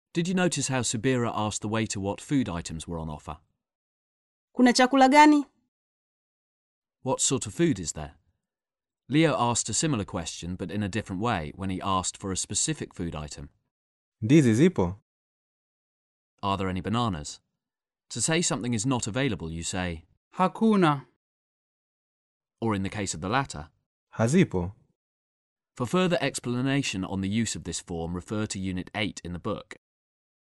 Did you notice how Subira asked the waiter what food items were on offer? Kuna chakula gani? What sort of food is there? Leo asked a similar question but in a different way when he asked for a specific food item. Ndizi zipo? Are there any bananas? To say something is not available, you say, Hakuna. or in the case of the latter. Hazipo. For further explanation on the use of this form, refer to Unit 8 in the book.